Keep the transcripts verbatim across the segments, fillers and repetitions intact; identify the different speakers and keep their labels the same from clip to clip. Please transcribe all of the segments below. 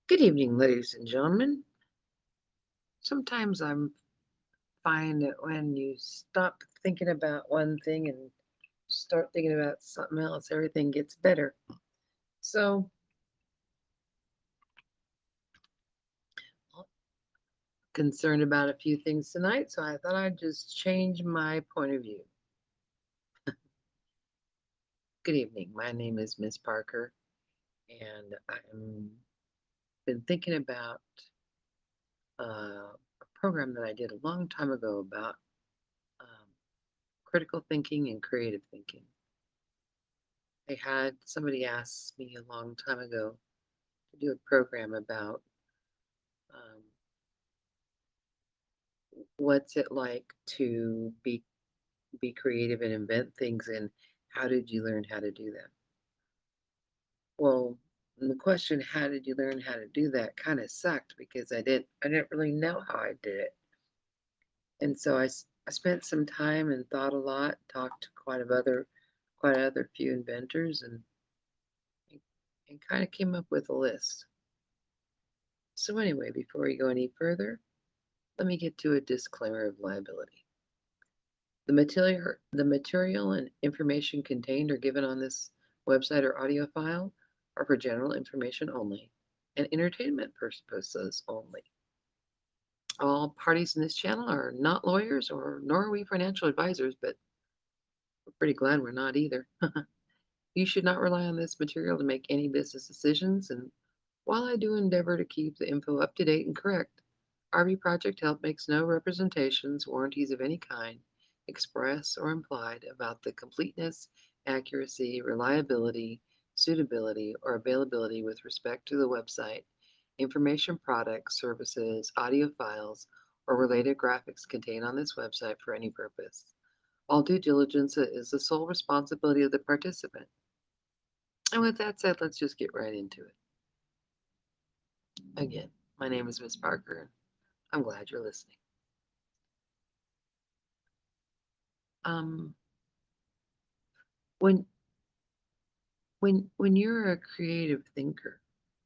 Speaker 1: Good evening, ladies and gentlemen. Sometimes I'm find that when you stop thinking about one thing and start thinking about something else, everything gets better. So, concerned about a few things tonight, so I thought I'd just change my point of view. Good evening. My name is Miss Parker, and I'm been thinking about uh, a program that I did a long time ago about um, critical thinking and creative thinking. I had somebody ask me a long time ago to do a program about um, what's it like to be be creative and invent things, and how did you learn how to do that? Well, the question, how did you learn how to do that, kind of sucked because I didn't I didn't really know how I did it. And so I, I spent some time and thought a lot, talked to quite a other quite other few inventors, and and kind of came up with a list. So anyway, before we go any further, let me get to a disclaimer of liability. The material, the material and information contained or given on this website or audio file are for general information only and entertainment purposes only. All parties in this channel are not lawyers or nor are we financial advisors, but we're pretty glad we're not either. You should not rely on this material to make any business decisions, and while I do endeavor to keep the info up to date and correct, R V Project Help makes no representations, warranties of any kind, express or implied, about the completeness, accuracy, reliability, suitability, or availability with respect to the website, information products, services, audio files, or related graphics contained on this website for any purpose. All due diligence is the sole responsibility of the participant. And with that said, let's just get right into it. Again, my name is Miss Parker, and I'm glad you're listening. Um, when when when you're a creative thinker,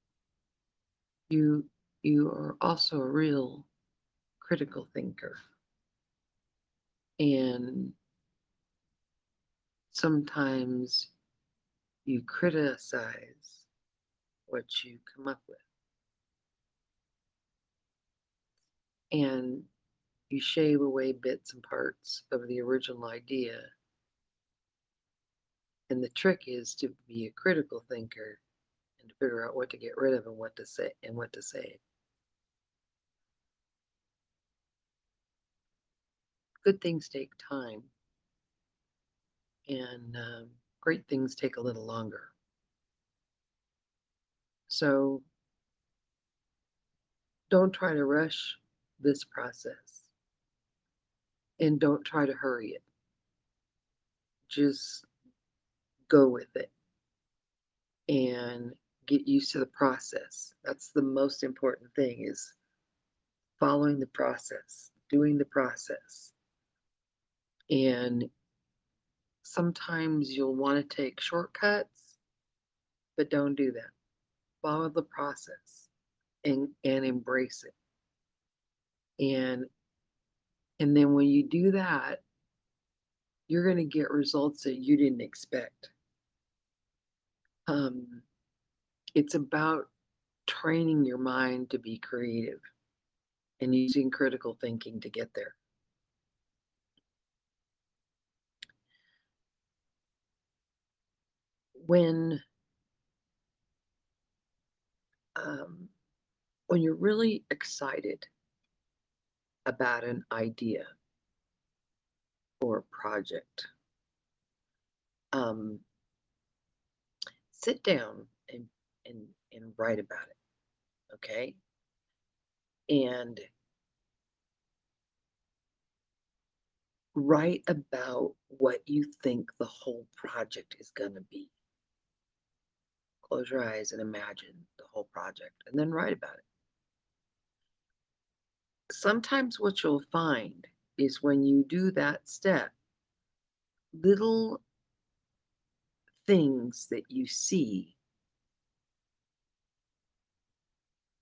Speaker 1: you you are also a real critical thinker, and sometimes you criticize what you come up with, and you shave away bits and parts of the original idea. And the trick is to be a critical thinker and to figure out what to get rid of and what to say and what to say. Good things take time, and um, great things take a little longer. So don't try to rush this process and don't try to hurry it. Just go with it and get used to the process. That's the most important thing, is following the process, doing the process. And sometimes you'll want to take shortcuts, but don't do that. Follow the process and, and embrace it. And and then when you do that, you're going to get results that you didn't expect. Um, it's about training your mind to be creative and using critical thinking to get there. When um, when you're really excited about an idea or a project, um, sit down and and and write about it. Okay, and write about what you think the whole project is going to be. Close your eyes and imagine the whole project, and then write about it. Sometimes what you'll find is when you do that step, little things that you see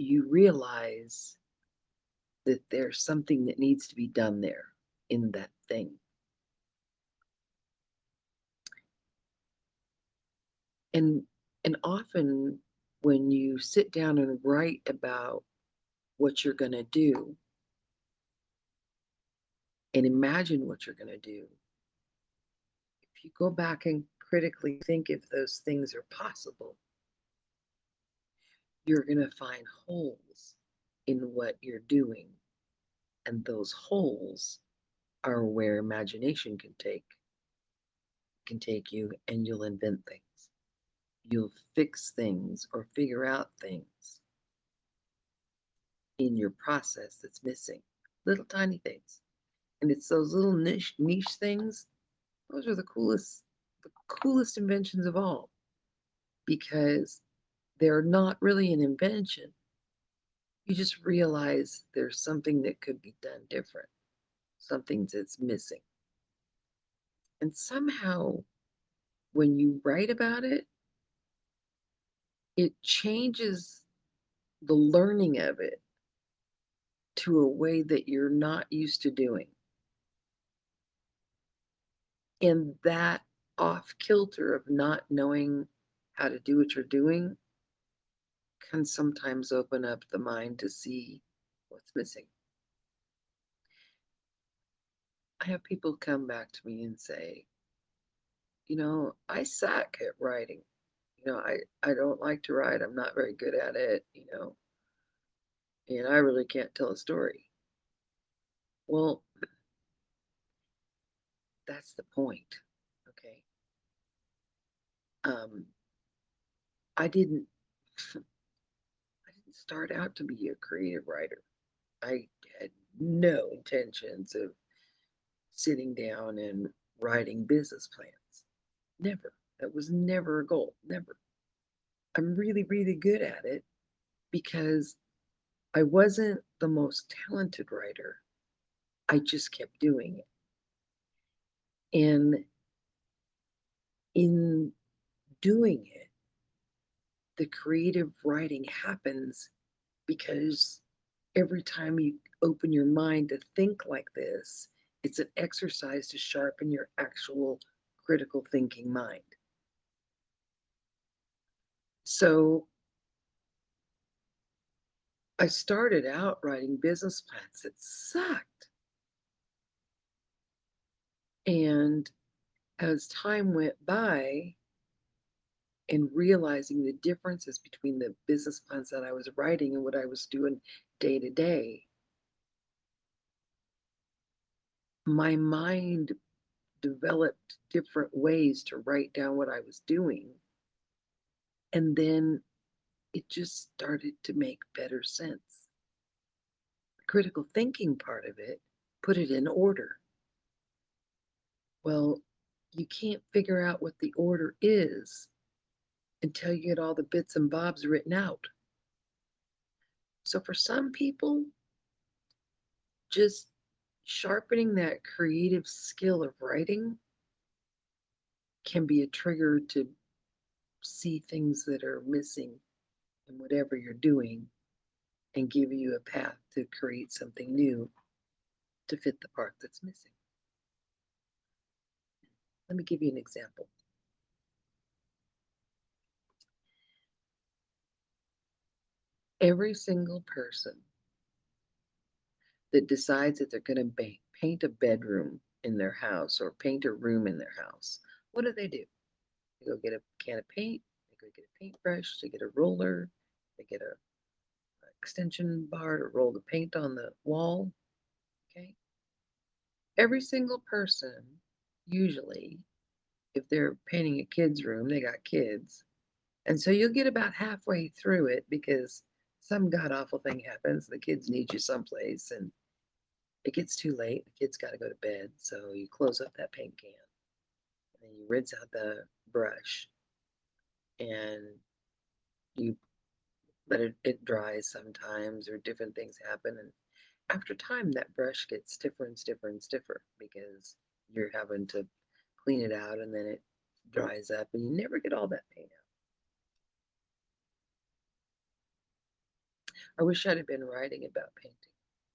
Speaker 1: you realize that there's something that needs to be done there in that thing. And and often when you sit down and write about what you're going to do and imagine what you're going to do, if you go back and critically think if those things are possible, you're going to find holes in what you're doing. And those holes are where imagination can take can take you, and you'll invent things. You'll fix things or figure out things in your process that's missing. Little tiny things. And it's those little niche niche things, those are the coolest the coolest inventions of all, because they're not really an invention. You just realize there's something that could be done different, something that's missing. And somehow when you write about it, it changes the learning of it to a way that you're not used to doing. And that off kilter of not knowing how to do what you're doing can sometimes open up the mind to see what's missing. I have people come back to me and say, you know, I suck at writing. You know, I, I don't like to write. I'm not very good at it, you know, and I really can't tell a story. Well, that's the point. Okay. Um, I didn't I didn't start out to be a creative writer. I had no intentions of sitting down and writing business plans. Never. That was never a goal. Never. I'm really, really good at it because I wasn't the most talented writer. I just kept doing it. And in doing it, the creative writing happens because every time you open your mind to think like this, it's an exercise to sharpen your actual critical thinking mind. So I started out writing business plans that sucked. And as time went by and realizing the differences between the business plans that I was writing and what I was doing day to day, my mind developed different ways to write down what I was doing. And then it just started to make better sense. The critical thinking part of it put it in order. Well, you can't figure out what the order is until you get all the bits and bobs written out. So for some people, just sharpening that creative skill of writing can be a trigger to see things that are missing in whatever you're doing and give you a path to create something new to fit the part that's missing. Let me give you an example. Every single person that decides that they're going to paint a bedroom in their house or paint a room in their house, what do they do? They go get a can of paint, they go get a paintbrush, they get a roller, they get a, a extension bar to roll the paint on the wall. Okay. Every single person, usually, if they're painting a kid's room, they got kids. And so you'll get about halfway through it because some god awful thing happens. The kids need you someplace and it gets too late. The kids got to go to bed. So you close up that paint can and then you rinse out the brush and you let it, it dries sometimes or different things happen. And after time, that brush gets stiffer and stiffer and stiffer because you're having to clean it out and then it dries up and you never get all that paint out. I wish I'd have been writing about painting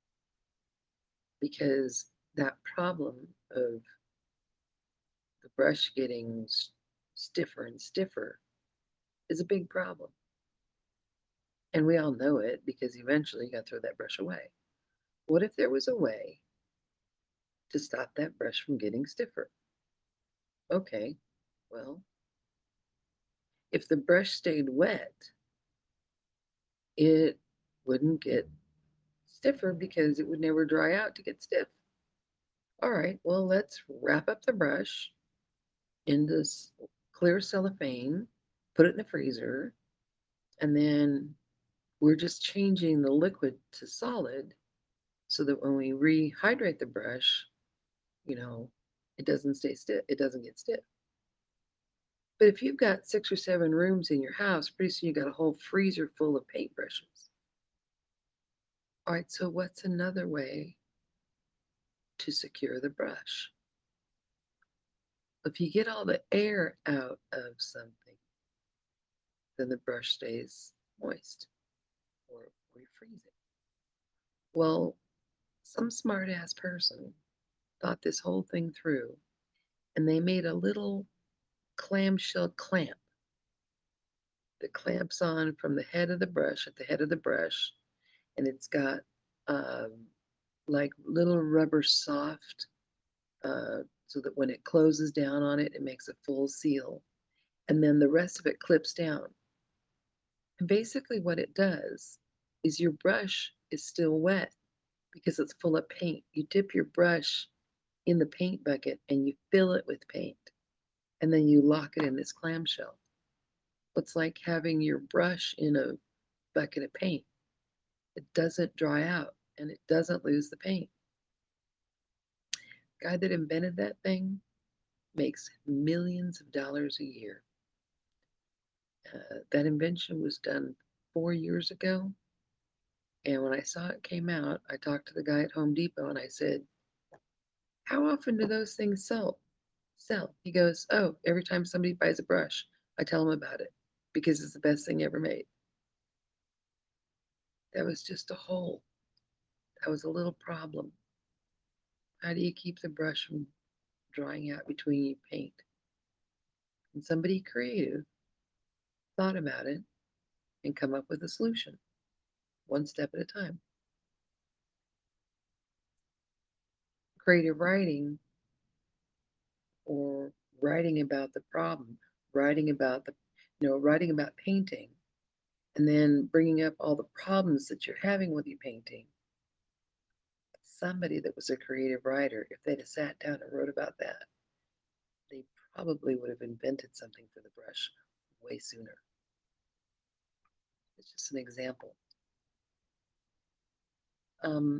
Speaker 1: because that problem of the brush getting s- stiffer and stiffer is a big problem. And we all know it because eventually you got to throw that brush away. What if there was a way to stop that brush from getting stiffer? Okay, well, if the brush stayed wet, it wouldn't get stiffer because it would never dry out to get stiff. All right, well, let's wrap up the brush in this clear cellophane, put it in the freezer, and then we're just changing the liquid to solid so that when we rehydrate the brush, you know, it doesn't stay stiff, it doesn't get stiff. But if you've got six or seven rooms in your house, pretty soon you got a whole freezer full of paintbrushes. All right, so what's another way to secure the brush? If you get all the air out of something, then the brush stays moist or, or you freeze it. Well, some smart ass person thought this whole thing through and they made a little clamshell clamp that clamps on from the head of the brush at the head of the brush, and it's got um, like little rubber soft uh, so that when it closes down on it, it makes a full seal, and then the rest of it clips down. And basically, what it does is your brush is still wet because it's full of paint. You dip your brush in the paint bucket and you fill it with paint, and then you lock it in this clamshell. It's like having your brush in a bucket of paint. It doesn't dry out and it doesn't lose the paint. The guy that invented that thing makes millions of dollars a year. Uh, that invention was done four years ago. And when I saw it came out, I talked to the guy at Home Depot and I said, how often do those things sell? Sell. He goes, oh, every time somebody buys a brush, I tell them about it because it's the best thing ever made. That was just a hole. That was a little problem. How do you keep the brush from drying out between you paint? And somebody creative thought about it and come up with a solution, one step at a time. Creative writing or writing about the problem, writing about the, you know, writing about painting, and then bringing up all the problems that you're having with your painting. Somebody that was a creative writer, if they'd have sat down and wrote about that, they probably would have invented something for the brush way sooner. It's just an example. Um,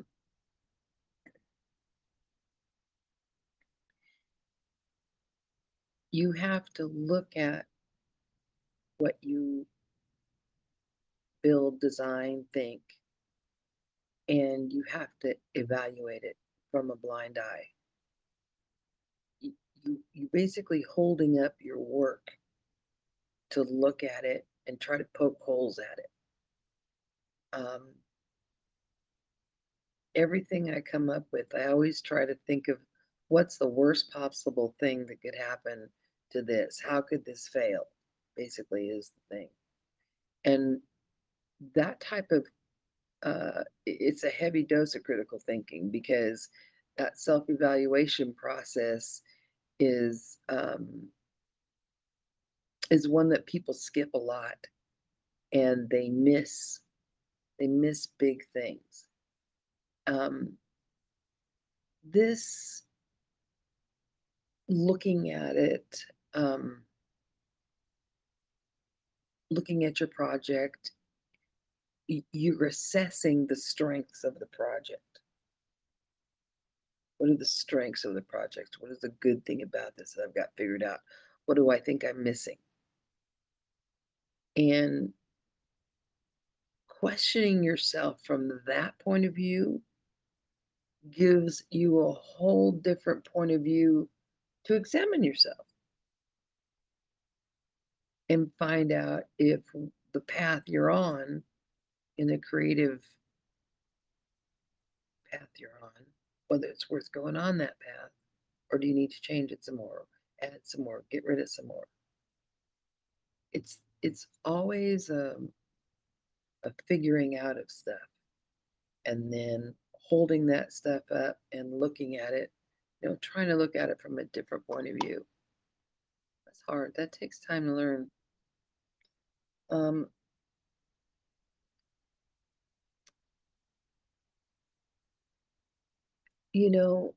Speaker 1: you have to look at what you build, design, think, and you have to evaluate it from a blind eye. You, you, you basically holding up your work to look at it and try to poke holes at it. Um, everything I come up with, I always try to think of what's the worst possible thing that could happen to this? How could this fail? Basically, is the thing. And that type of uh, it's a heavy dose of critical thinking because that self-evaluation process is um, is one that people skip a lot and they miss they miss big things. Um, this looking at it, um, looking at your project, you're assessing the strengths of the project. What are the strengths of the project? What is the good thing about this that I've got figured out? What do I think I'm missing? And questioning yourself from that point of view gives you a whole different point of view to examine yourself and find out if the path you're on in the creative path you're on, whether it's worth going on that path, or do you need to change it some more, add some more, get rid of some more. It's it's always um, a figuring out of stuff, and then holding that stuff up and looking at it, you know, trying to look at it from a different point of view. That's hard. That takes time to learn. Um, you know,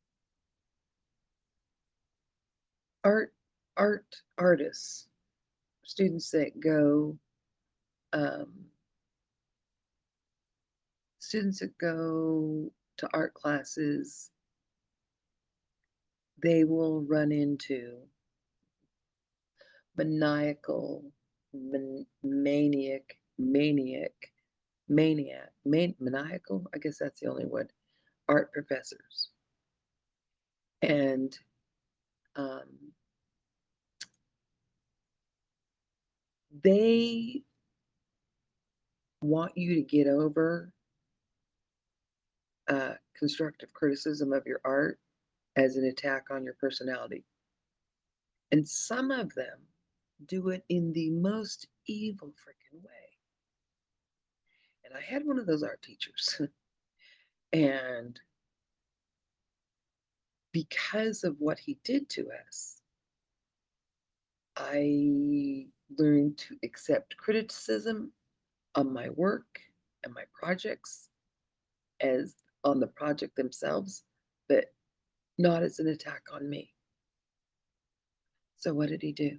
Speaker 1: art, art, artists, students that go, um, students that go to art classes, they will run into maniacal, man, maniac, maniac, maniac, man, maniacal. I guess that's the only word. Art professors, and um, they want you to get over uh, constructive criticism of your art as an attack on your personality. And some of them do it in the most evil freaking way. And I had one of those art teachers. And because of what he did to us, I learned to accept criticism on my work and my projects as on the project themselves, but not as an attack on me. So what did he do?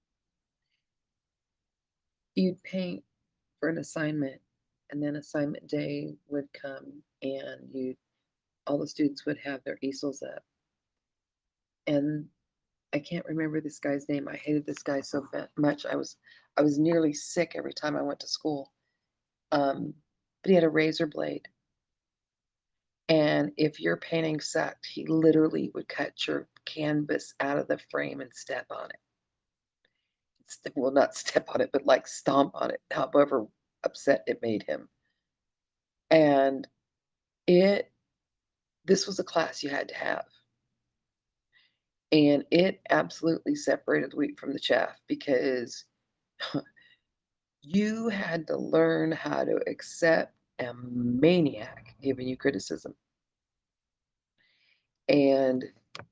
Speaker 1: You'd paint for an assignment, and then assignment day would come, and you all the students would have their easels up. And I can't remember this guy's name. I hated this guy so much. I was I was nearly sick every time I went to school. Um, but he had a razor blade, and if your painting sucked, he literally would cut your canvas out of the frame and step on it. Well, not step on it, but like stomp on it, however upset it made him. And it this was a class you had to have. And it absolutely separated the wheat from the chaff because you had to learn how to accept a maniac giving you criticism. And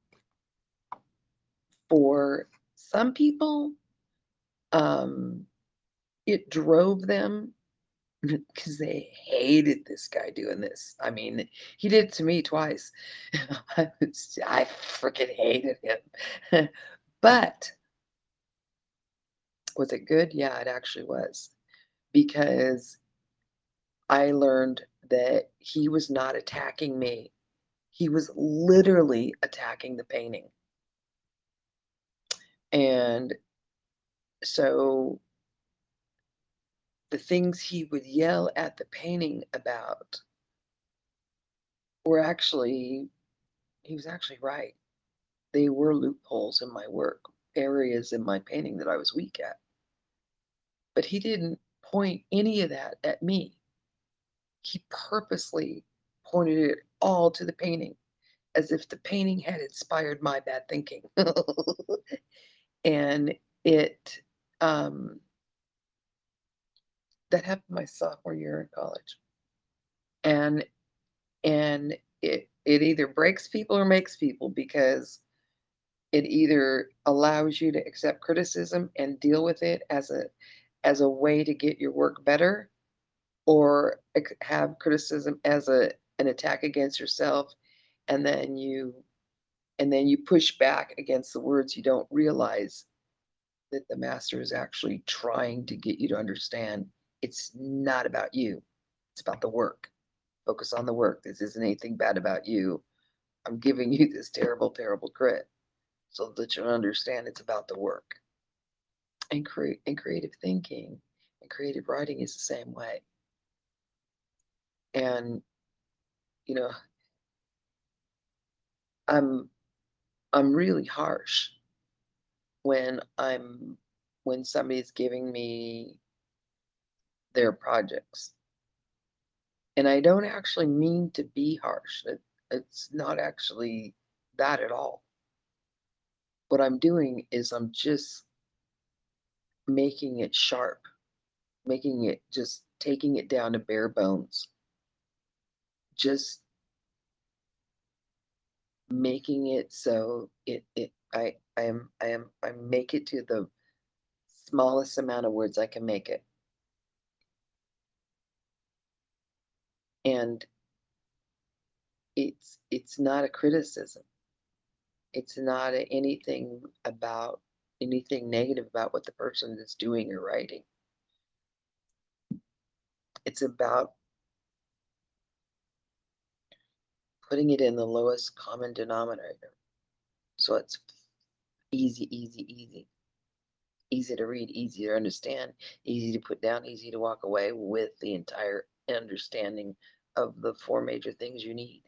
Speaker 1: for some people, um, it drove them because they hated this guy doing this. I mean, he did it to me twice. I, was, I freaking hated him. But was it good? Yeah, it actually was. Because I learned that he was not attacking me. He was literally attacking the painting. And so the things he would yell at the painting about were actually, he was actually right. They were loopholes in my work, areas in my painting that I was weak at. But he didn't point any of that at me. He purposely pointed it all to the painting as if the painting had inspired my bad thinking. And it, um, that happened my sophomore year in college. And and it it either breaks people or makes people because it either allows you to accept criticism and deal with it as a as a way to get your work better, or have criticism as a an attack against yourself, and then you and then you push back against the words. You don't realize that the master is actually trying to get you to understand it's not about you, it's about the work. Focus on the work. This isn't anything bad about you. I'm giving you this terrible, terrible crit so that you'll understand it's about the work. And create and creative thinking and creative writing is the same way. And you know, I'm I'm really harsh when I'm when somebody's giving me their projects. And I don't actually mean to be harsh. It, it's not actually that at all. What I'm doing is I'm just making it sharp, making it just taking it down to bare bones, just making it so it it I I am I am I make it to the smallest amount of words I can make it. And it's it's not a criticism. It's not a, anything about anything negative about what the person is doing or writing. It's about putting it in the lowest common denominator. So it's easy, easy, easy. Easy to read, easy to understand, easy to put down, easy to walk away with the entire understanding of the four major things you need.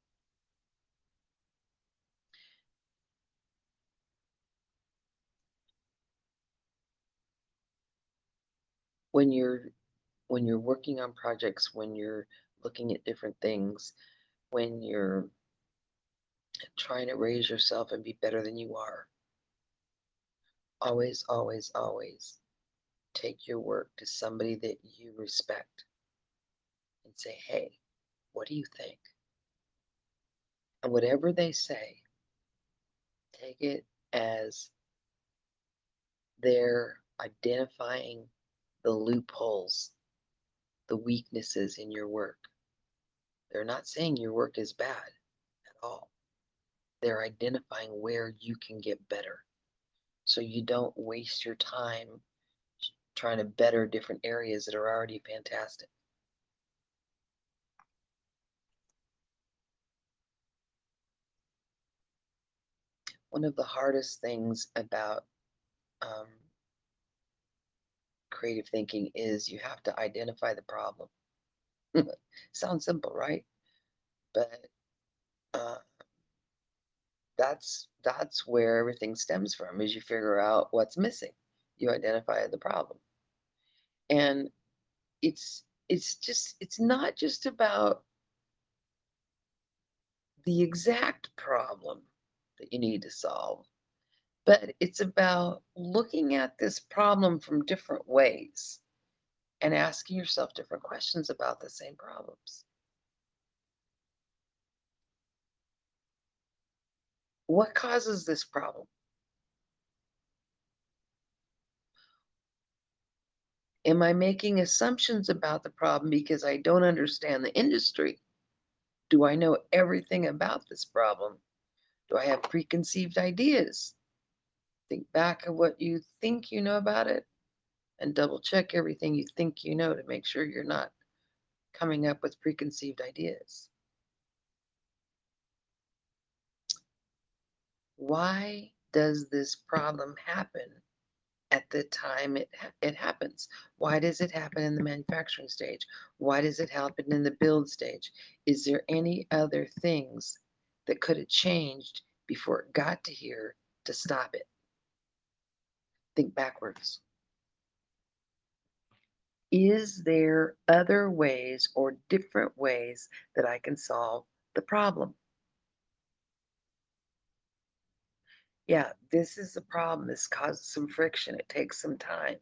Speaker 1: When you're when you're working on projects, when you're looking at different things, when you're trying to raise yourself and be better than you are, always, always, always take your work to somebody that you respect and say, hey, what do you think? And whatever they say, take it as they're identifying the loopholes, the weaknesses in your work. They're not saying your work is bad at all. They're identifying where you can get better. So you don't waste your time trying to better different areas that are already fantastic. One of the hardest things about um, creative thinking is you have to identify the problem. Sounds simple, right? But uh, that's that's where everything stems from, is you figure out what's missing. You identify the problem. And it's it's just it's not just about the exact problem that you need to solve, but it's about looking at this problem from different ways and asking yourself different questions about the same problems. What causes this problem? Am I making assumptions about the problem because I don't understand the industry? Do I know everything about this problem? Do I have preconceived ideas? Think back of what you think you know about it and double check everything you think you know to make sure you're not coming up with preconceived ideas. Why does this problem happen at the time it, it happens? Why does it happen in the manufacturing stage? Why does it happen in the build stage? Is there any other things that could have changed before it got to here to stop it? Think backwards. Is there other ways or different ways that I can solve the problem? Yeah, this is the problem. This causes some friction. It takes some time.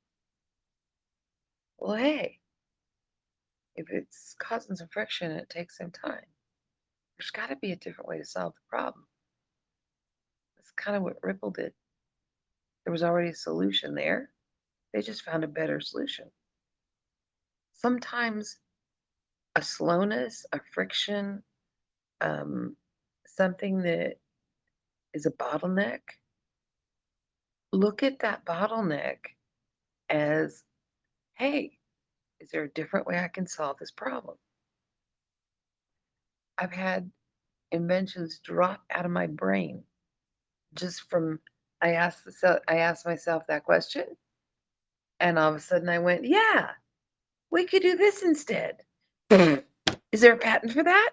Speaker 1: Well, hey, if it's causing some friction and it takes some time, there's got to be a different way to solve the problem. That's kind of what Ripple did. There was already a solution there. They just found a better solution. Sometimes a slowness, a friction, um, something that is a bottleneck, look at that bottleneck as, hey, is there a different way I can solve this problem? I've had inventions drop out of my brain just from I asked the I asked myself that question, and all of a sudden I went, yeah, we could do this instead. Is there a patent for that?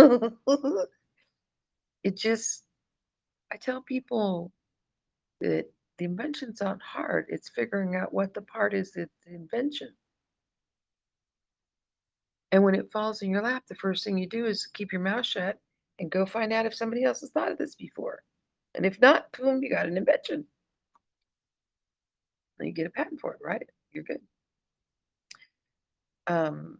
Speaker 1: It just I tell people that the inventions aren't hard. It's figuring out what the part is that's the invention. And when it falls in your lap, the first thing you do is keep your mouth shut and go find out if somebody else has thought of this before. And if not, boom, you got an invention. And you get a patent for it, right? You're good. Um,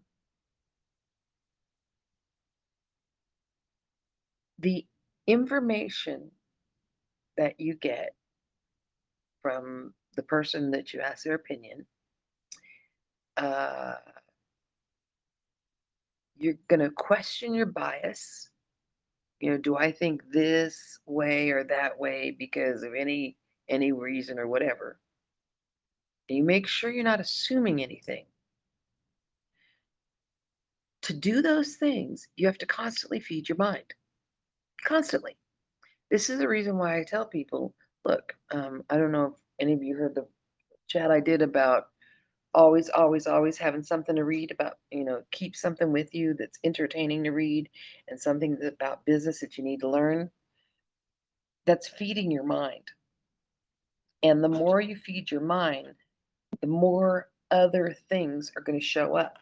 Speaker 1: the information that you get from the person that you ask their opinion, uh, you're going to question your bias. You know, do I think this way or that way because of any any reason or whatever? And you make sure you're not assuming anything. To do those things, you have to constantly feed your mind. Constantly. This is the reason why I tell people, look, um, I don't know if any of you heard the chat I did about always, always, always having something to read about, you know, keep something with you that's entertaining to read and something that's about business that you need to learn. That's feeding your mind. And the more you feed your mind, the more other things are going to show up.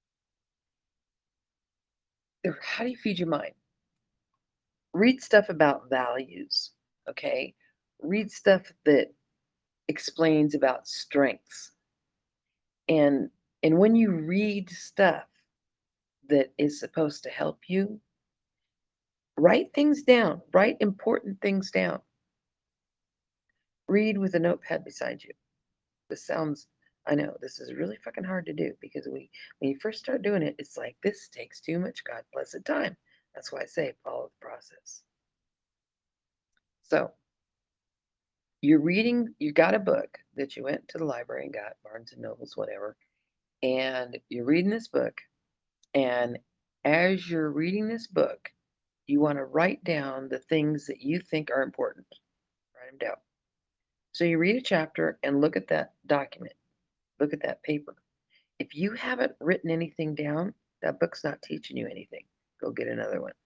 Speaker 1: How do you feed your mind? Read stuff about values, okay? Read stuff that explains about strengths. And and when you read stuff that is supposed to help you, write things down, write important things down. Read with a notepad beside you. This sounds, I know, this is really fucking hard to do because we, when you first start doing it, it's like, this takes too much God blessed time. That's why I say follow the process. So, you're reading, you got a book that you went to the library and got, Barnes and Nobles, whatever, and you're reading this book, and as you're reading this book, you want to write down the things that you think are important. Write them down. So you read a chapter and look at that document, look at that paper. If you haven't written anything down, that book's not teaching you anything. Go get another one.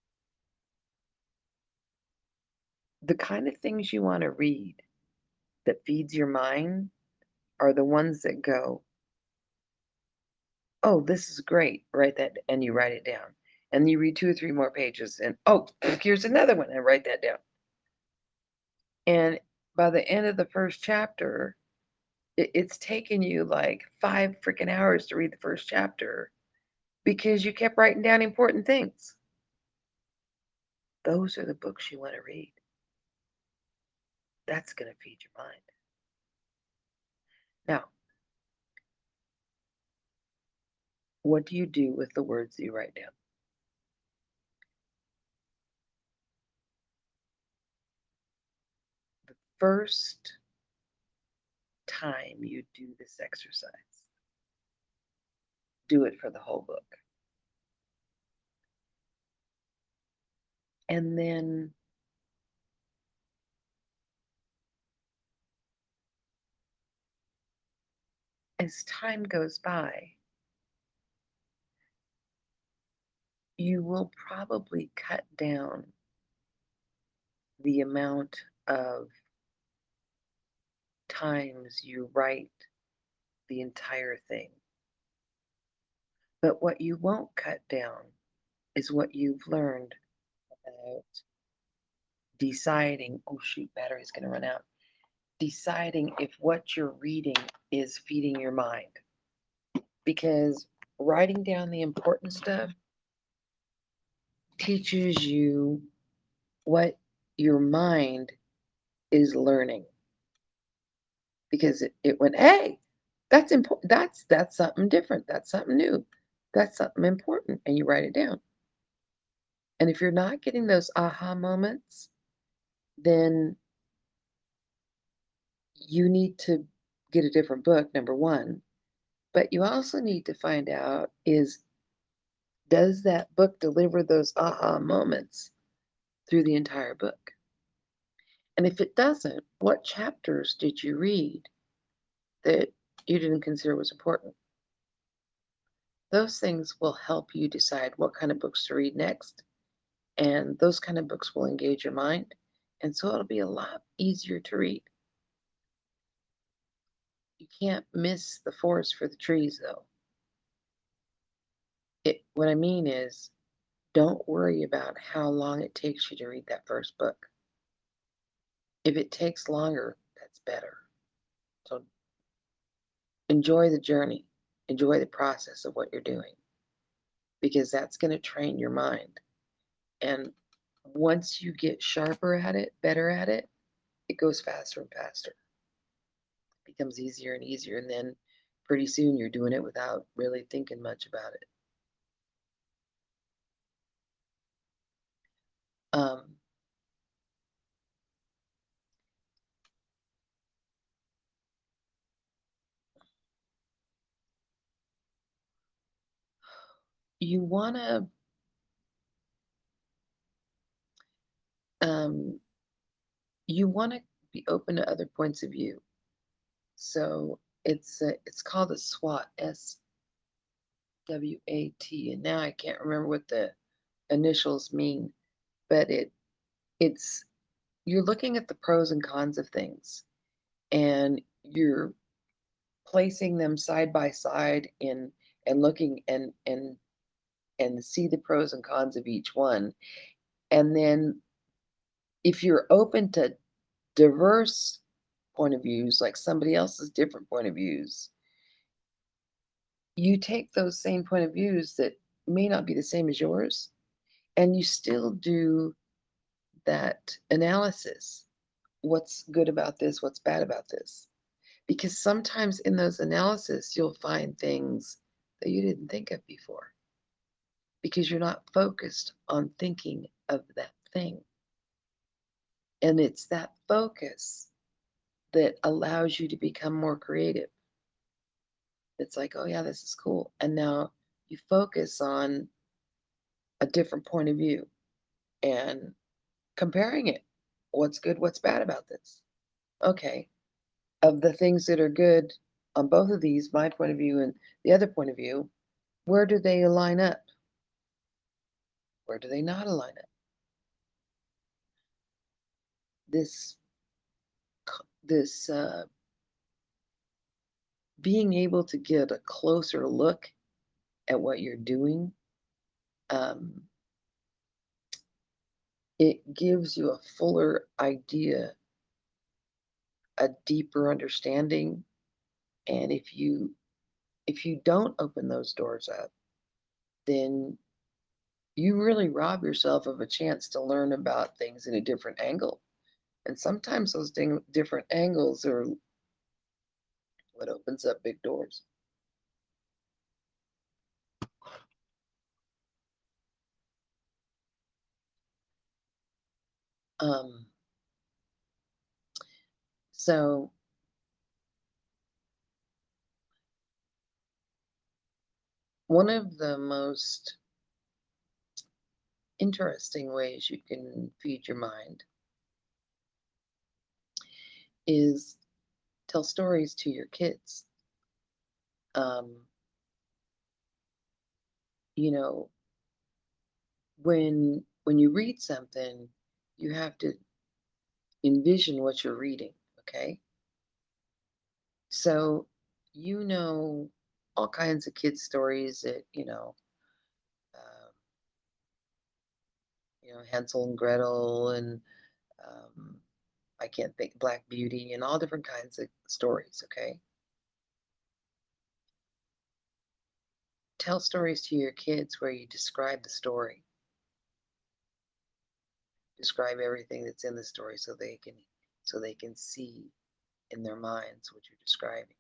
Speaker 1: The kind of things you want to read that feeds your mind are the ones that go, oh, this is great. Write that, and you write it down. And you read two or three more pages, and oh, here's another one, and write that down. And by the end of the first chapter, it, it's taken you like five freaking hours to read the first chapter because you kept writing down important things. Those are the books you want to read. That's going to feed your mind. Now, what do you do with the words that you write down? The first time you do this exercise, do it for the whole book. And then as time goes by, you will probably cut down the amount of times you write the entire thing. But what you won't cut down is what you've learned about deciding, oh shoot, battery's going to run out. Deciding if what you're reading is feeding your mind. Because writing down the important stuff teaches you what your mind is learning. Because it, it went, hey, that's important. That's that's something different. That's something new. That's something important. And you write it down. And if you're not getting those aha moments, then you need to get a different book, number one. But you also need to find out is, does that book deliver those aha moments through the entire book? And if it doesn't, what chapters did you read that you didn't consider was important? Those things will help you decide what kind of books to read next. And those kind of books will engage your mind. And so it'll be a lot easier to read. You can't miss the forest for the trees, though. what I mean is, don't worry about how long it takes you to read that first book. If it takes longer, that's better. So enjoy the journey, enjoy the process of what you're doing, because that's going to train your mind. And once you get sharper at it, better at it, it goes faster and faster. It becomes easier and easier. And then pretty soon you're doing it without really thinking much about it. Um, you want to um, you want to be open to other points of view. So it's a, it's called a SWOT, S W A T, and now I can't remember what the initials mean, but it it's you're looking at the pros and cons of things, and you're placing them side by side in and looking and and and see the pros and cons of each one. And then if you're open to diverse point of views, like somebody else's different point of views, you take those same point of views that may not be the same as yours, and you still do that analysis. What's good about this? What's bad about this? Because sometimes in those analysis, you'll find things that you didn't think of before because you're not focused on thinking of that thing. And it's that focus that allows you to become more creative. It's like, oh, yeah, this is cool. And now you focus on a different point of view and comparing it. What's good? What's bad about this? Okay. Of the things that are good on both of these, my point of view and the other point of view, where do they align up? Where do they not align up? This, this uh, being able to get a closer look at what you're doing, um, it gives you a fuller idea, a deeper understanding. And if you if you don't open those doors up, then you really rob yourself of a chance to learn about things in a different angle. And sometimes those ding- different angles are what opens up big doors. Um, so one of the most interesting ways you can feed your mind is tell stories to your kids. Um, you know, when when you read something, you have to envision what you're reading, okay? So you know all kinds of kids stories that, you know, uh, you know, Hansel and Gretel and um, I can't think Black Beauty and all different kinds of stories, okay? Tell stories to your kids where you describe the story. Describe everything that's in the story so they can so they can see in their minds what you're describing.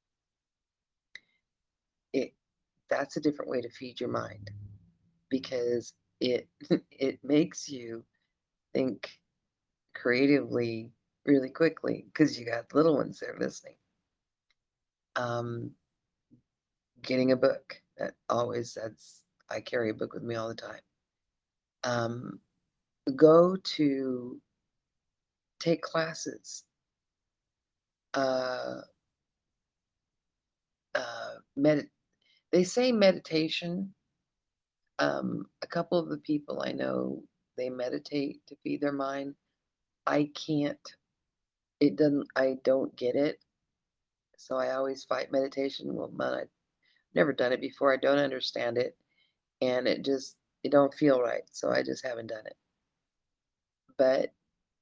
Speaker 1: It that's a different way to feed your mind because it it makes you think creatively really quickly because you got little ones there listening. Um, getting a book that always that's I carry a book with me all the time. Um, go to take classes. Uh, uh, med- they say meditation. Um, a couple of the people I know they meditate to feed their mind. I can't. It doesn't. I don't get it. So I always fight meditation. Well, man, I've never done it before. I don't understand it, and it just it don't feel right, so I just haven't done it. But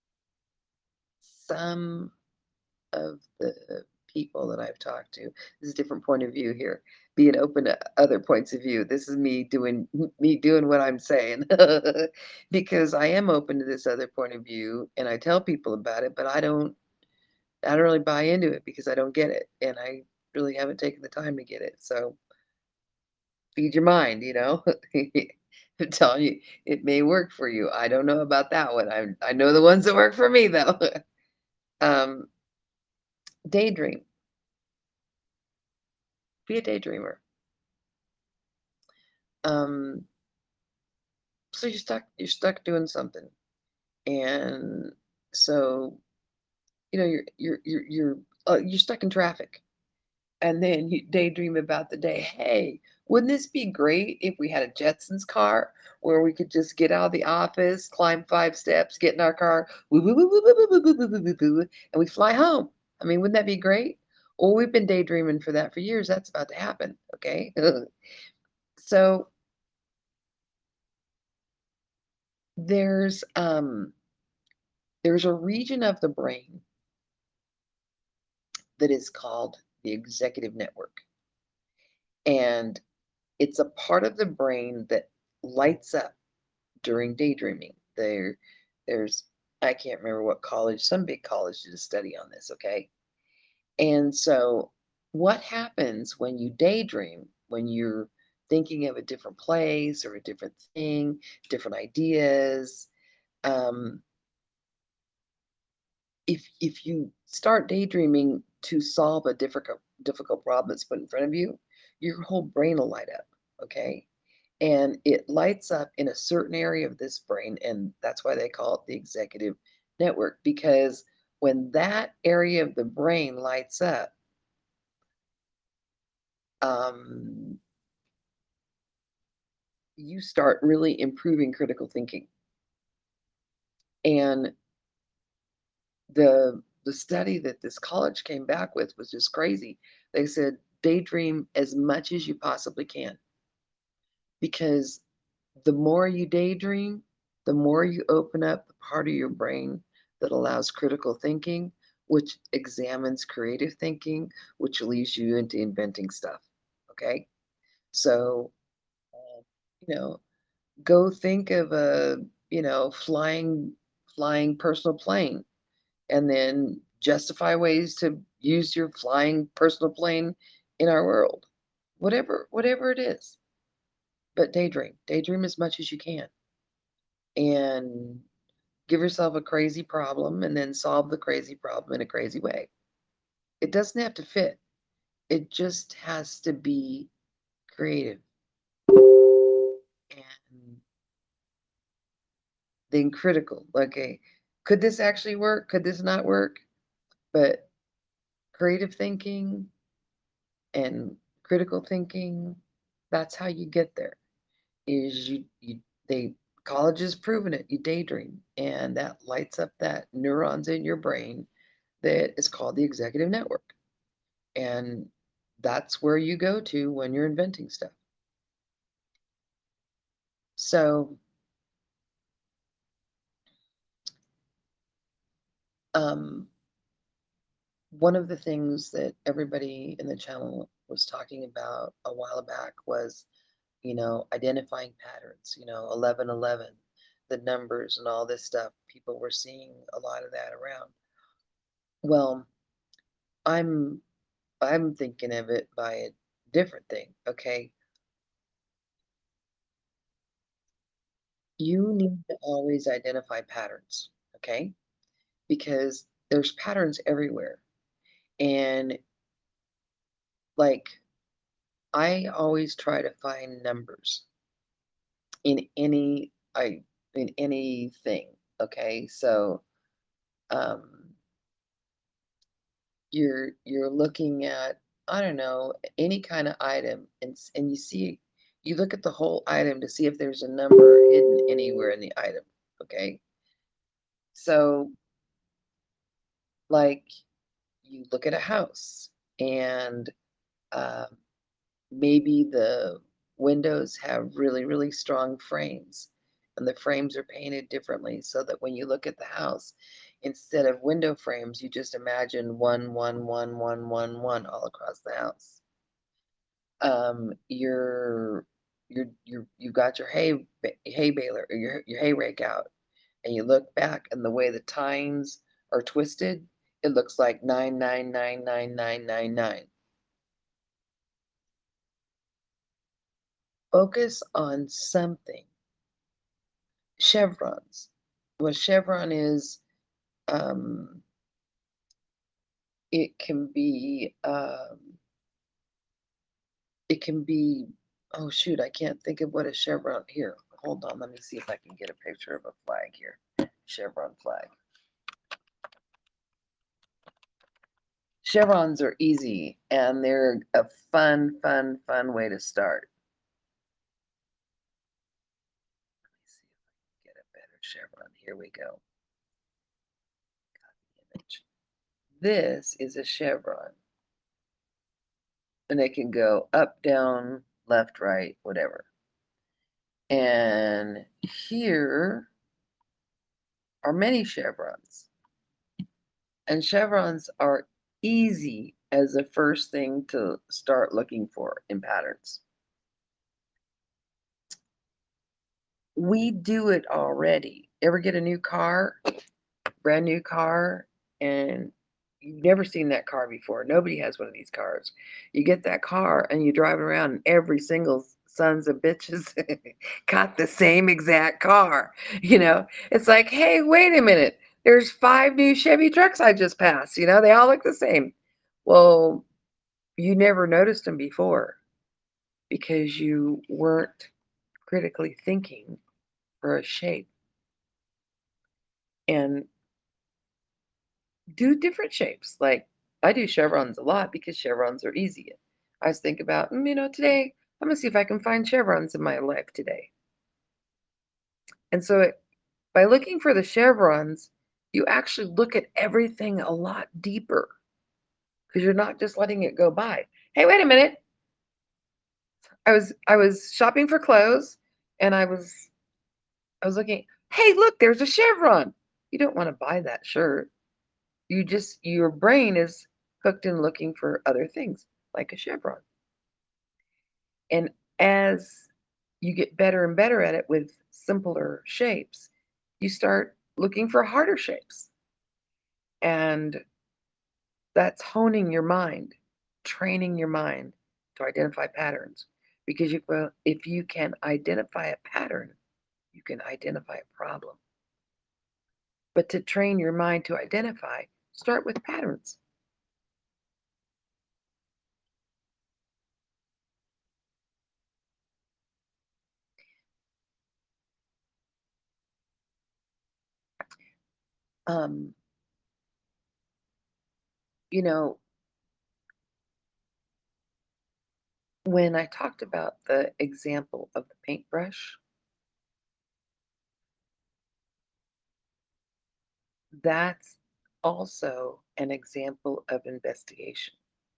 Speaker 1: some of the people that I've talked to, this is a different point of view here, being open to other points of view. This is me doing me doing what I'm saying because I am open to this other point of view and I tell people about it, but I don't I don't really buy into it because I don't get it and I really haven't taken the time to get it. So feed your mind, you know. I'm telling you, it may work for you. I don't know about that one. I I know the ones that work for me though. um, daydream. Be a daydreamer. Um, so you're stuck you're stuck doing something. And so, you know, you're you're you're you're uh, you're stuck in traffic. And then you daydream about the day. Hey, wouldn't this be great if we had a Jetsons car where we could just get out of the office, climb five steps, get in our car, woo, woo, woo, woo, woo, woo, woo, woo, woo, woo, woo, and we fly home. I mean, wouldn't that be great? Well, we've been daydreaming for that for years. That's about to happen. Okay. So there's um there's a region of the brain that is called the executive network. And it's a part of the brain that lights up during daydreaming. There, there's I can't remember what college, some big college did a study on this, okay? And so what happens when you daydream, when you're thinking of a different place or a different thing, different ideas, um, if if you start daydreaming to solve a difficult difficult problem that's put in front of you, your whole brain will light up, okay? And it lights up in a certain area of this brain, and that's why they call it the executive network, because when that area of the brain lights up, um, you start really improving critical thinking. And the the study that this college came back with was just crazy. They said daydream as much as you possibly can because the more you daydream, the more you open up the part of your brain that allows critical thinking, which examines creative thinking, which leads you into inventing stuff. Okay. So, uh, you know, go think of a, you know, flying, flying personal plane and then justify ways to use your flying personal plane in our world. Whatever, whatever it is. But daydream. Daydream as much as you can. And give yourself a crazy problem and then solve the crazy problem in a crazy way. It doesn't have to fit. It just has to be creative. And then critical. Okay, could this actually work? Could this not work? But creative thinking and critical thinking, that's how you get there. Is you you they college has proven it. You daydream and that lights up that neurons in your brain that is called the executive network. And that's where you go to when you're inventing stuff. So, um, one of the things that everybody in the channel was talking about a while back was, you know, identifying patterns, you know, eleven eleven, the numbers and all this stuff. People were seeing a lot of that around. Well, I'm I'm thinking of it by a different thing, okay? You need to always identify patterns, okay? Because there's patterns everywhere. And like I always try to find numbers in any I in anything. Okay. So um you're you're looking at, I don't know, any kind of item and s- and you see you look at the whole item to see if there's a number hidden anywhere in the item. Okay. So like you look at a house and um maybe the windows have really, really strong frames, and the frames are painted differently so that when you look at the house, instead of window frames, you just imagine one, one, one, one, one, one all across the house. Um, you're you're you're you've got your hay ba- hay baler or your your hay rake out, and you look back, and the way the tines are twisted, it looks like nine nine nine nine nine nine nine. Focus on something. Chevrons. What chevron is, um, it can be, um, it can be, oh shoot, I can't think of what a chevron. Here, hold on, let me see if I can get a picture of a flag here. Chevron flag. Chevrons are easy and they're a fun, fun, fun way to start. Let me see if I can get a better chevron. Here we go. Copy image. This is a chevron. And it can go up, down, left, right, whatever. And here are many chevrons. And chevrons are easy as the first thing to start looking for in patterns. We do it already. Ever get a new car, brand new car, and you've never seen that car before? Nobody has one of these cars. You get that car and you drive around, and every single sons of bitches got the same exact car. You know, it's like, hey, wait a minute. There's five new Chevy trucks I just passed. You know, they all look the same. Well, you never noticed them before because you weren't critically thinking for a shape. And do different shapes. Like I do chevrons a lot because chevrons are easy. I was thinking about, mm, you know, today I'm gonna see if I can find chevrons in my life today. And so it, by looking for the chevrons, you actually look at everything a lot deeper because you're not just letting it go by. Hey, wait a minute. I was I was shopping for clothes and I was I was looking, hey, look, there's a chevron. You don't want to buy that shirt. You just, your brain is hooked in looking for other things like a chevron. And as you get better and better at it with simpler shapes, you start looking for harder shapes. And that's honing your mind, training your mind to identify patterns. Because you, well, if you can identify a pattern, you can identify a problem. But to train your mind to identify, start with patterns. Um, you know, when I talked about the example of the paintbrush, that's also an example of investigation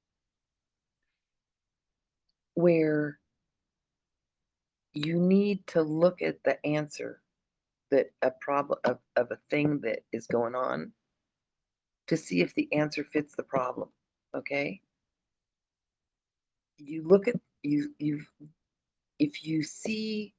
Speaker 1: where you need to look at the answer that a problem of, of a thing that is going on to see if the answer fits the problem. Okay? You look at you you if you see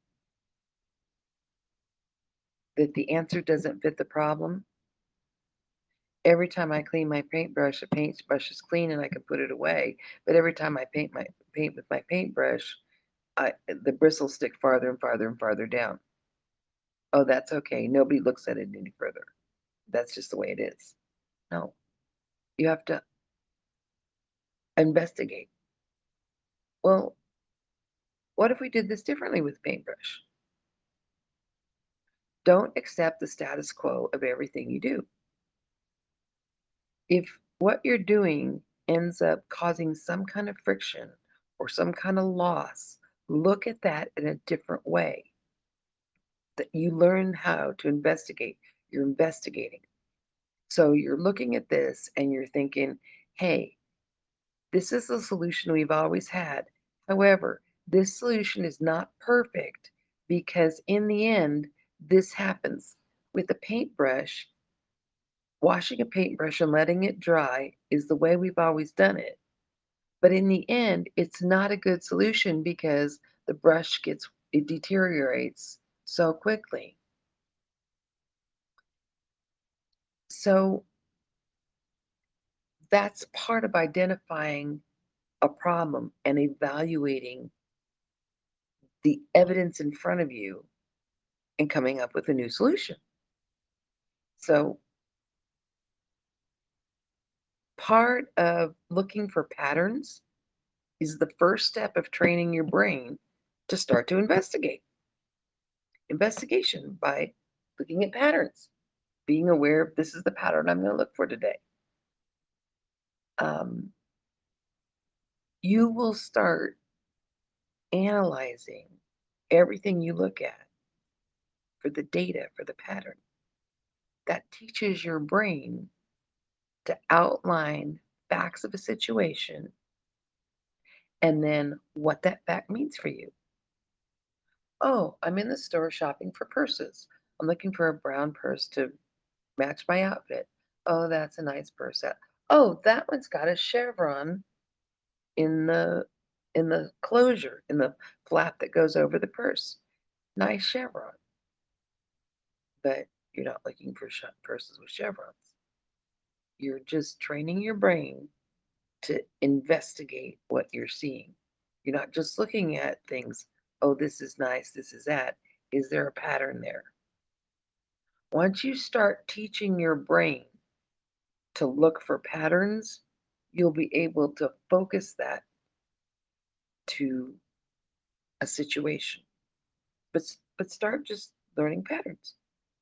Speaker 1: that the answer doesn't fit the problem, every time I clean my paintbrush, the paintbrush is clean and I can put it away. But every time I paint my paint with my paintbrush, I, the bristles stick farther and farther and farther down. Oh, that's okay. Nobody looks at it any further. That's just the way it is. No, you have to investigate. Well, what if we did this differently with paintbrush? Don't accept the status quo of everything you do. If what you're doing ends up causing some kind of friction or some kind of loss, look at that in a different way. That you learn how to investigate. You're investigating. So you're looking at this and you're thinking, hey, this is the solution we've always had. However, This solution is not perfect because in the end, this happens. With a paintbrush, washing a paintbrush and letting it dry is the way we've always done it. But in the end, it's not a good solution because the brush gets it deteriorates so quickly. So that's part of identifying a problem and evaluating the evidence in front of you and coming up with a new solution. So part of looking for patterns is the first step of training your brain to start to investigate. Investigation by looking at patterns, being aware of this is the pattern I'm going to look for today. Um, you will start analyzing everything you look at for the data, for the pattern. That teaches your brain to outline facts of a situation and then what that fact means for you. Oh, I'm in the store shopping for purses. I'm looking for a brown purse to match my outfit. Oh, that's a nice purse. That oh, that one's got a chevron in the in the closure, in the flap that goes over the purse. Nice chevron. But you're not looking for sh- purses with chevrons. You're just training your brain to investigate what you're seeing. You're not just looking at things, oh, this is nice, this is that. Is there a pattern there? Once you start teaching your brain to look for patterns, you'll be able to focus that to a situation. But but start just learning patterns.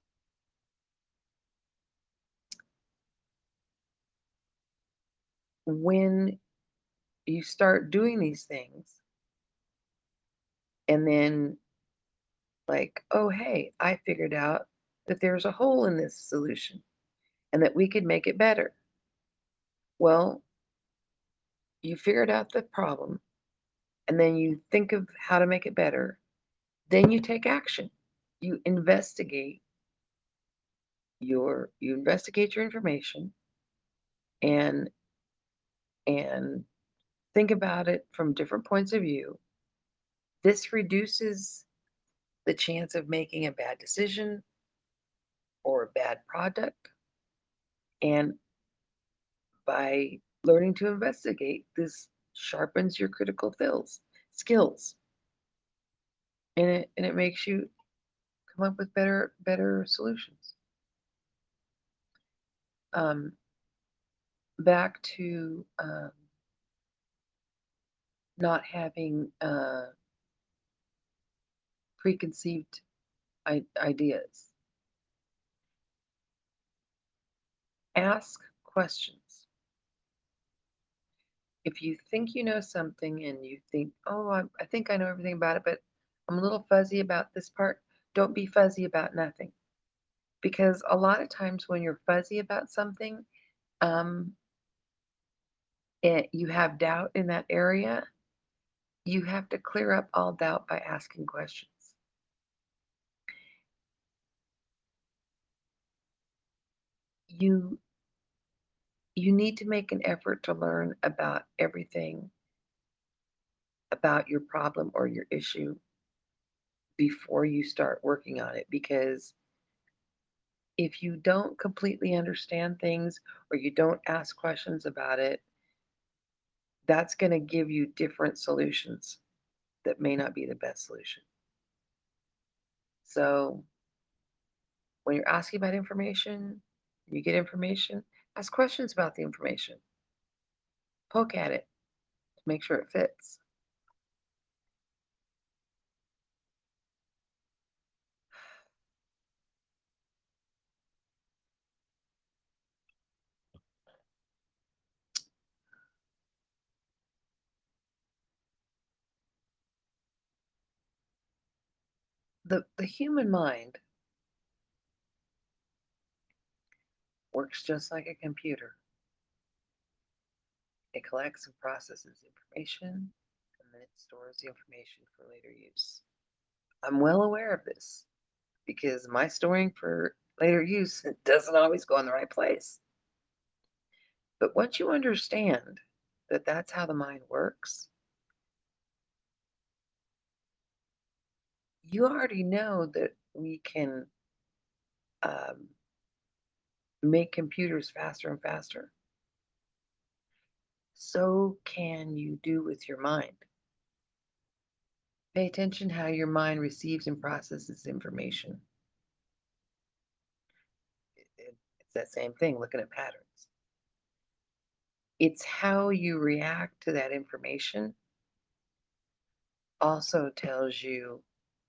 Speaker 1: When you start doing these things and then like, oh hey, I figured out that there's a hole in this solution and that we could make it better. Well, you figured out the problem and then you think of how to make it better. Then you take action. You investigate your you investigate your information and and think about it from different points of view. This reduces the chance of making a bad decision or a bad product. And by learning to investigate, this sharpens your critical skills, skills, and it and it makes you come up with better better solutions. Um, back to um, not having uh, preconceived I- ideas. Ask questions. If you think you know something and you think, oh, I, I think I know everything about it, but I'm a little fuzzy about this part, don't be fuzzy about nothing. Because a lot of times when you're fuzzy about something, um, and you have doubt in that area, you have to clear up all doubt by asking questions. You you need to make an effort to learn about everything about your problem or your issue before you start working on it because if you don't completely understand things or you don't ask questions about it, that's going to give you different solutions that may not be the best solution. So, when you're asking about information, you get information, ask questions about the information, poke at it to make sure it fits. The, the human mind works just like a computer. It collects and processes information, then it stores the information for later use. I'm well aware of this because my storing for later use doesn't always go in the right place. But once you understand that that's how the mind works, you already know that we can um, make computers faster and faster. So can you do with your mind. Pay attention how your mind receives and processes information. It, it, it's that same thing, looking at patterns. It's how you react to that information also tells you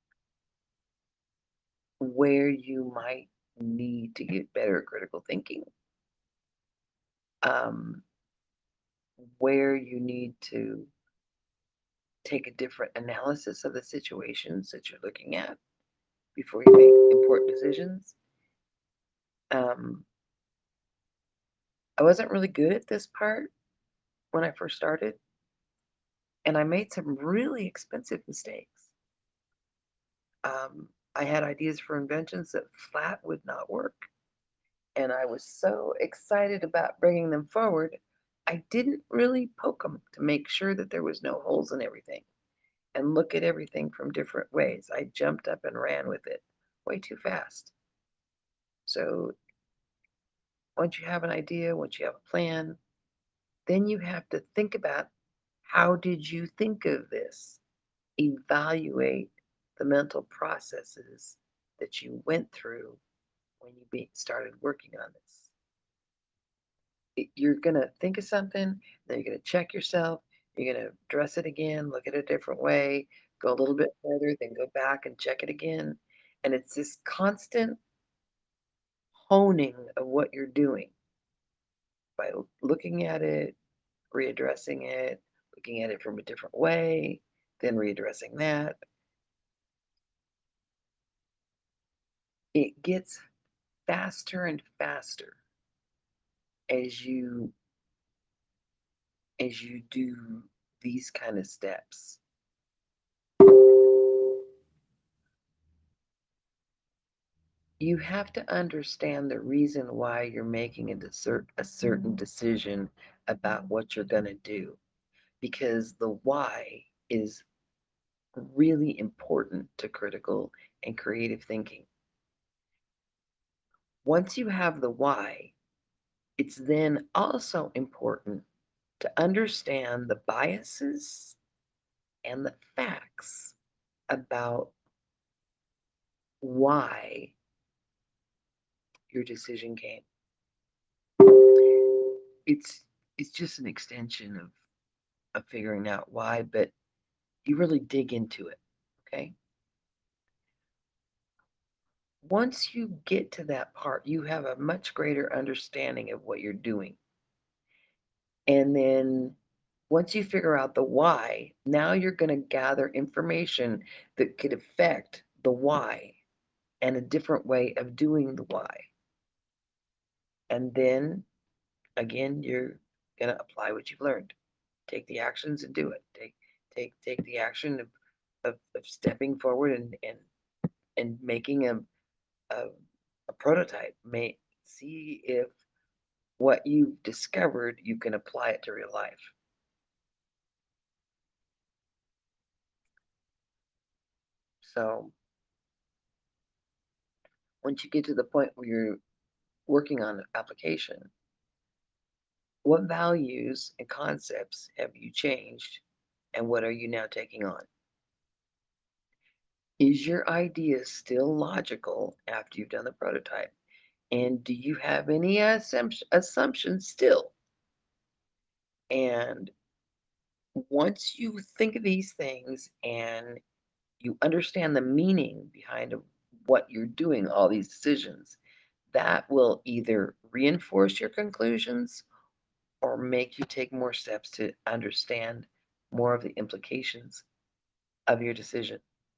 Speaker 1: where you might need to get better at critical thinking, um, where you need to take a different analysis of the situations that you're looking at before you make important decisions. Um, I wasn't really good at this part when I first started, and I made some really expensive mistakes. Um, I had ideas for inventions that flat would not work, and I was so excited about bringing them forward, I didn't really poke them to make sure that there was no holes in everything and look at everything from different ways. I jumped up and ran with it way too fast. So once you have an idea, once you have a plan, then you have to think about how did you think of this? Evaluate the mental processes that you went through when you be, started working on this. It, you're going to think of something, then you're going to check yourself, you're going to address it again, look at it a different way, go a little bit further, then go back and check it again. And it's this constant honing of what you're doing by looking at it, readdressing it, looking at it from a different way, then readdressing that. It gets faster and faster as you as you do these kind of steps. You have to understand the reason why you're making a, desert, a certain decision about what you're going to do, because the why is really important to critical and creative thinking. Once you have the why, it's then also important to understand the biases and the facts about why your decision came. It's it's just an extension of of figuring out why, but you really dig into it, okay? Once you get to that part, you have a much greater understanding of what you're doing. And then once you figure out the why, now you're going to gather information that could affect the why and a different way of doing the why. And then again, you're going to apply what you've learned. Take the actions and do it. Take take take the action of of, of stepping forward and and and making a a, a prototype. May see if what you've discovered you can apply it to real life. So once you get to the point where you're working on an application, what values and concepts have you changed and what are you now taking on? Is your idea still logical after you've done the prototype? And do you have any assumption, assumptions still? And once you think of these things and you understand the meaning behind what you're doing, all these decisions, that will either reinforce your conclusions or make you take more steps to understand more of the implications of your decision.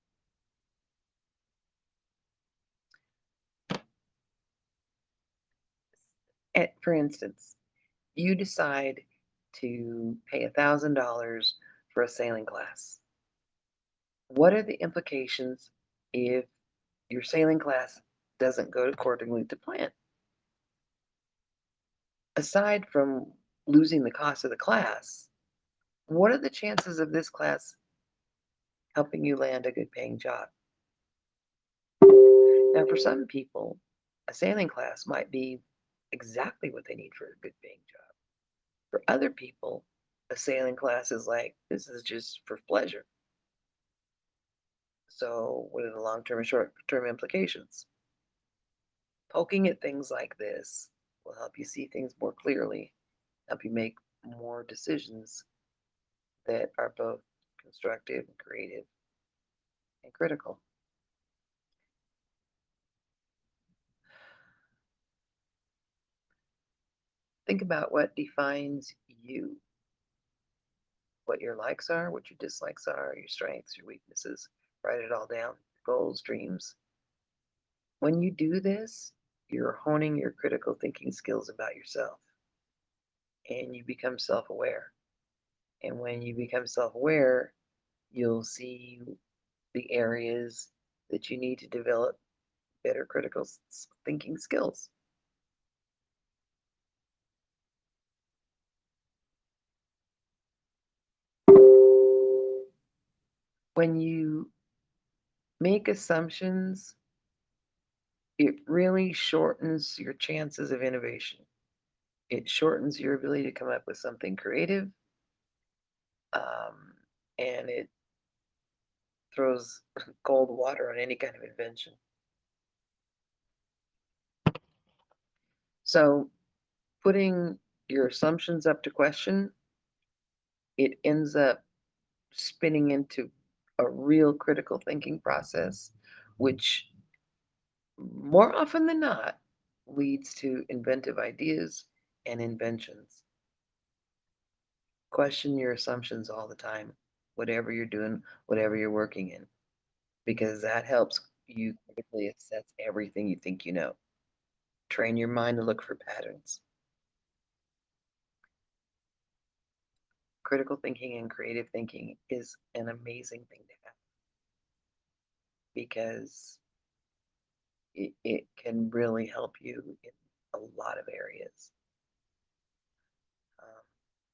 Speaker 1: And for instance, you decide to pay a thousand dollars for a sailing class. What are the implications if your sailing class doesn't go accordingly to plan? Aside from losing the cost of the class, what are the chances of this class helping you land a good paying job? Now, for some people, a sailing class might be exactly what they need for a good paying job. For other people, a sailing class is like, this is just for pleasure. So, what are the long term and short term implications? Poking at things like this will help you see things more clearly, help you make more decisions that are both constructive and creative and critical. Think about what defines you, what your likes are, what your dislikes are, your strengths, your weaknesses. Write it all down, goals, dreams. When you do this, you're honing your critical thinking skills about yourself and you become self aware. And when you become self aware, you'll see the areas that you need to develop better critical thinking skills. When you make assumptions, it really shortens your chances of innovation. It shortens your ability to come up with something creative, um, and it throws cold water on any kind of invention. So, putting your assumptions up to question, it ends up spinning into a real critical thinking process, which more often than not leads to inventive ideas and inventions. Question your assumptions all the time, whatever you're doing, whatever you're working in, because that helps you critically assess everything you think you know. Train your mind to look for patterns. Critical thinking and creative thinking is an amazing thing to have because it, it can really help you in a lot of areas. Um,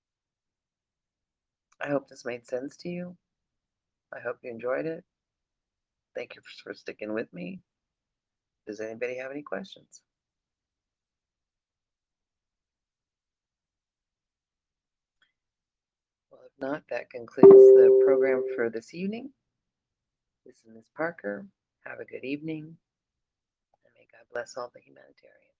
Speaker 1: I hope this made sense to you. I hope you enjoyed it. Thank you for, for sticking with me. Does anybody have any questions? Well, if not, that concludes the program for this evening. This is Miz Parker. Have a good evening, and may God bless all the humanitarians.